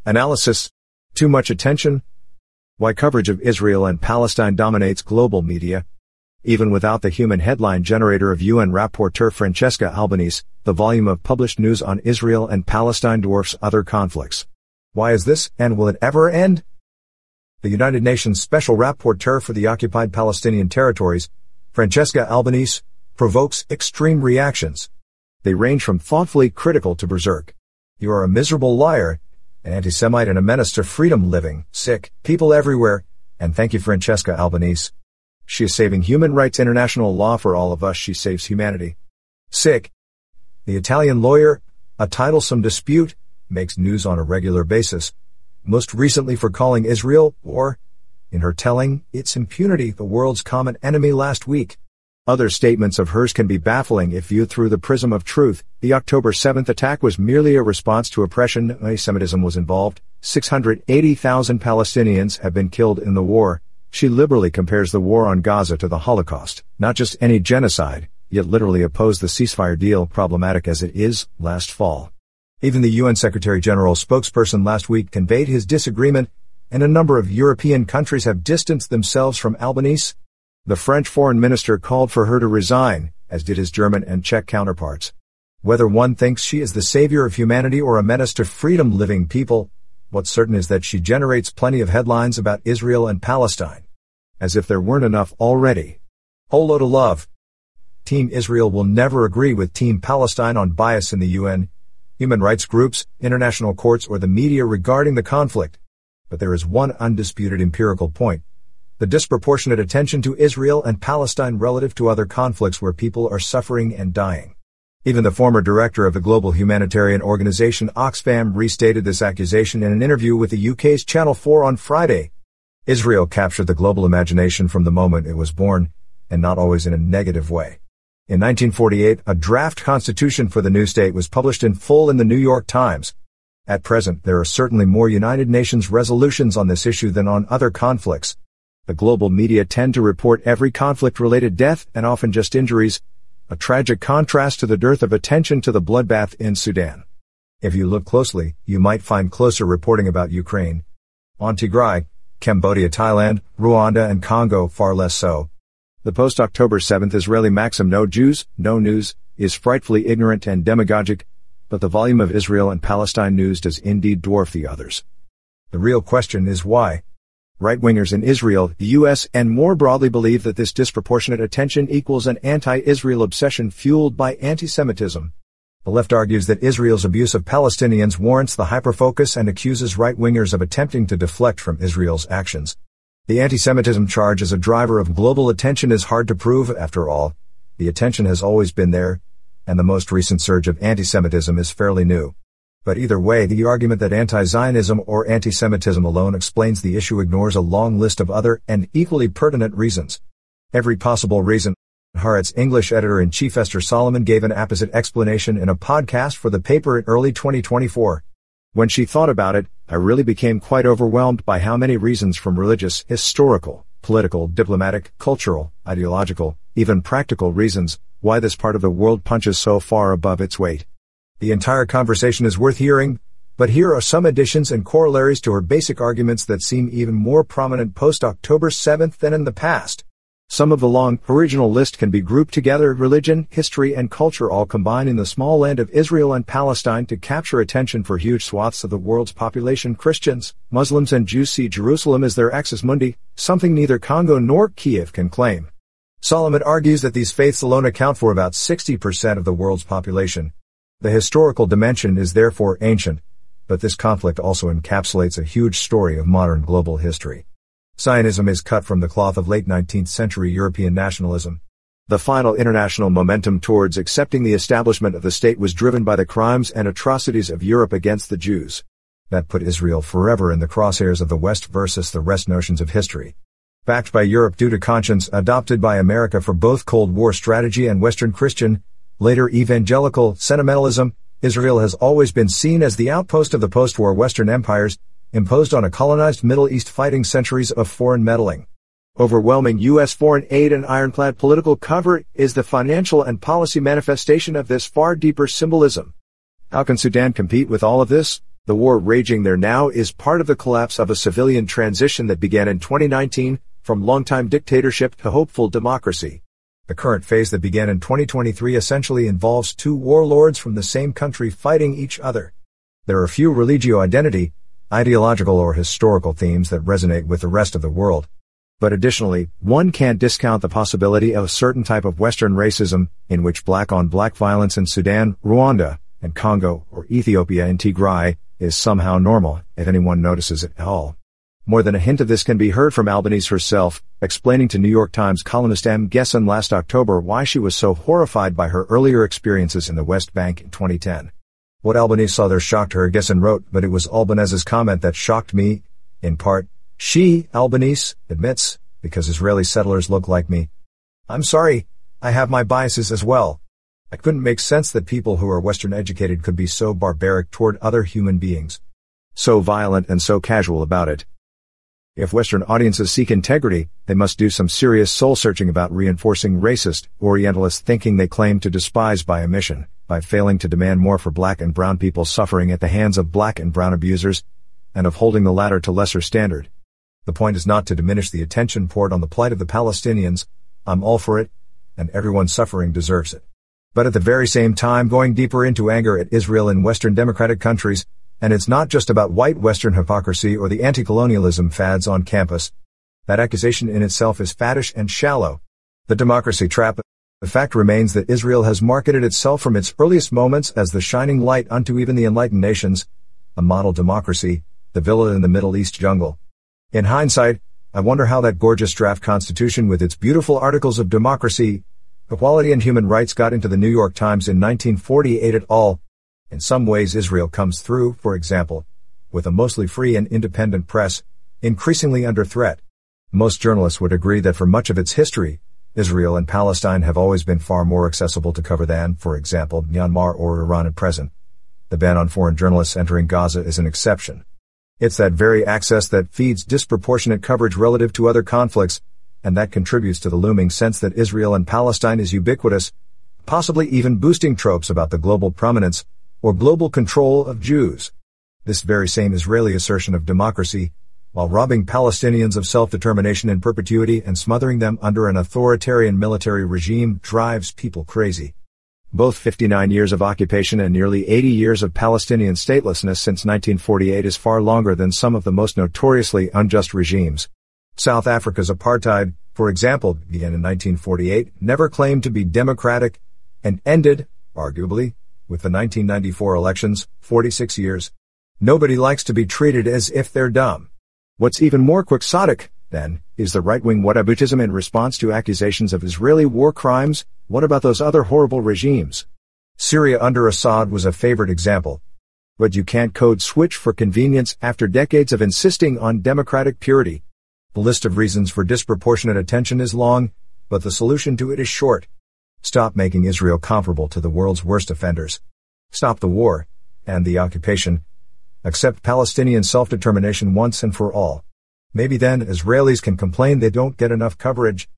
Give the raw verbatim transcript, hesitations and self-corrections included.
Analysis. Too much attention? Why coverage of Israel and Palestine dominates global media. Even without the human headline generator of U N rapporteur Francesca Albanese, the volume of published news on Israel and Palestine dwarfs other conflicts. Why is this, and will it ever end? The United Nations Special Rapporteur for the Occupied Palestinian Territories, Francesca Albanese, provokes extreme reactions. They range from thoughtfully critical to berserk. You are a miserable liar, an anti-Semite and a menace to freedom living, sick, people everywhere, and thank you Francesca Albanese. She is saving human rights international law for all of us, she saves humanity. Sick. The Italian lawyer, a titlesome dispute, makes news on a regular basis, most recently for calling Israel, or, in her telling, its impunity the world's common enemy last week. Other statements of hers can be baffling if viewed through the prism of truth. The October seventh attack was merely a response to oppression. Anti-Semitism was involved. six hundred eighty thousand Palestinians have been killed in the war. She liberally compares the war on Gaza to the Holocaust, not just any genocide, yet literally opposed the ceasefire deal, problematic as it is, last fall. Even the U N Secretary-General's spokesperson last week conveyed his disagreement, and a number of European countries have distanced themselves from Albanese. The French foreign minister called for her to resign, as did his German and Czech counterparts. Whether one thinks she is the savior of humanity or a menace to freedom-living people, what's certain is that she generates plenty of headlines about Israel and Palestine. As if there weren't enough already. Whole load of love. Team Israel will never agree with Team Palestine on bias in the U N, human rights groups, international courts, or the media regarding the conflict. But there is one undisputed empirical point. The disproportionate attention to Israel and Palestine relative to other conflicts where people are suffering and dying. Even the former director of the global humanitarian organization Oxfam restated this accusation in an interview with the U K's Channel four on Friday. Israel captured the global imagination from the moment it was born, and not always in a negative way. In nineteen forty-eight, a draft constitution for the new state was published in full in the New York Times. At present, there are certainly more United Nations resolutions on this issue than on other conflicts. The global media tend to report every conflict-related death, and often just injuries, a tragic contrast to the dearth of attention to the bloodbath in Sudan. If you look closely, you might find closer reporting about Ukraine, on Tigray, Cambodia, Thailand, Rwanda, and Congo, far less so. The post-October seventh Israeli maxim "no Jews, no news" is frightfully ignorant and demagogic, but the volume of Israel and Palestine news does indeed dwarf the others. The real question is why. Right-wingers in Israel, the U S, and more broadly believe that this disproportionate attention equals an anti-Israel obsession fueled by anti-Semitism. The left argues that Israel's abuse of Palestinians warrants the hyperfocus and accuses right-wingers of attempting to deflect from Israel's actions. The anti-Semitism charge as a driver of global attention is hard to prove, after all. The attention has always been there, and the most recent surge of anti-Semitism is fairly new. But either way, the argument that anti-Zionism or anti-Semitism alone explains the issue ignores a long list of other and equally pertinent reasons. Every possible reason. Haaretz English editor-in-chief Esther Solomon gave an apposite explanation in a podcast for the paper in early twenty twenty-four. When she thought about it, I really became quite overwhelmed by how many reasons, from religious, historical, political, diplomatic, cultural, ideological, even practical reasons, why this part of the world punches so far above its weight. The entire conversation is worth hearing, but here are some additions and corollaries to her basic arguments that seem even more prominent post-October seventh than in the past. Some of the long, original list can be grouped together: religion, history, and culture all combine in the small land of Israel and Palestine to capture attention for huge swaths of the world's population. Christians, Muslims, and Jews see Jerusalem as their axis mundi, something neither Congo nor Kiev can claim. Solomon argues that these faiths alone account for about sixty percent of the world's population. The historical dimension is therefore ancient, but this conflict also encapsulates a huge story of modern global history. Zionism is cut from the cloth of late nineteenth century European nationalism. The final international momentum towards accepting the establishment of the state was driven by the crimes and atrocities of Europe against the Jews. That put Israel forever in the crosshairs of the West versus the rest notions of history. Backed by Europe due to conscience, adopted by America for both Cold War strategy and Western Christian, later evangelical, sentimentalism, Israel has always been seen as the outpost of the post-war Western empires, imposed on a colonized Middle East fighting centuries of foreign meddling. Overwhelming U S foreign aid and ironclad political cover is the financial and policy manifestation of this far deeper symbolism. How can Sudan compete with all of this? The war raging there now is part of the collapse of a civilian transition that began in twenty nineteen, from longtime dictatorship to hopeful democracy. The current phase that began in twenty twenty-three essentially involves two warlords from the same country fighting each other. There are few religio identity, ideological or historical themes that resonate with the rest of the world. But additionally, one can't discount the possibility of a certain type of Western racism, in which black-on-black violence in Sudan, Rwanda, and Congo, or Ethiopia and Tigray, is somehow normal, if anyone notices it at all. More than a hint of this can be heard from Albanese herself, explaining to New York Times columnist M. Gesson last October why she was so horrified by her earlier experiences in the West Bank in twenty ten. What Albanese saw there shocked her, Gesson wrote, but it was Albanese's comment that shocked me, in part. She, Albanese, admits, because Israeli settlers look like me. I'm sorry, I have my biases as well. I couldn't make sense that people who are Western educated could be so barbaric toward other human beings. So violent and so casual about it. If Western audiences seek integrity, they must do some serious soul-searching about reinforcing racist, Orientalist thinking they claim to despise by omission, by failing to demand more for black and brown people suffering at the hands of black and brown abusers, and of holding the latter to lesser standard. The point is not to diminish the attention poured on the plight of the Palestinians. I'm all for it, and everyone suffering deserves it. But at the very same time going deeper into anger at Israel in Western democratic countries, and it's not just about white Western hypocrisy or the anti-colonialism fads on campus. That accusation in itself is faddish and shallow. The democracy trap. The fact remains that Israel has marketed itself from its earliest moments as the shining light unto even the enlightened nations, a model democracy, the villa in the Middle East jungle. In hindsight, I wonder how that gorgeous draft constitution with its beautiful articles of democracy, equality and human rights got into the New York Times in nineteen forty-eight at all. In some ways Israel comes through, for example, with a mostly free and independent press, increasingly under threat. Most journalists would agree that for much of its history, Israel and Palestine have always been far more accessible to cover than, for example, Myanmar or Iran at present. The ban on foreign journalists entering Gaza is an exception. It's that very access that feeds disproportionate coverage relative to other conflicts, and that contributes to the looming sense that Israel and Palestine is ubiquitous, possibly even boosting tropes about the global prominence or global control of Jews. This very same Israeli assertion of democracy, while robbing Palestinians of self-determination in perpetuity and smothering them under an authoritarian military regime, drives people crazy. Both fifty-nine years of occupation and nearly eighty years of Palestinian statelessness since nineteen forty-eight is far longer than some of the most notoriously unjust regimes. South Africa's apartheid, for example, began in nineteen forty-eight, never claimed to be democratic, and ended, arguably, with the nineteen ninety-four elections, forty-six years. Nobody likes to be treated as if they're dumb. What's even more quixotic, then, is the right-wing whataboutism in response to accusations of Israeli war crimes. What about those other horrible regimes? Syria under Assad was a favorite example. But you can't code switch for convenience after decades of insisting on democratic purity. The list of reasons for disproportionate attention is long, but the solution to it is short. Stop making Israel comparable to the world's worst offenders. Stop the war, and the occupation. Accept Palestinian self-determination once and for all. Maybe then Israelis can complain they don't get enough coverage.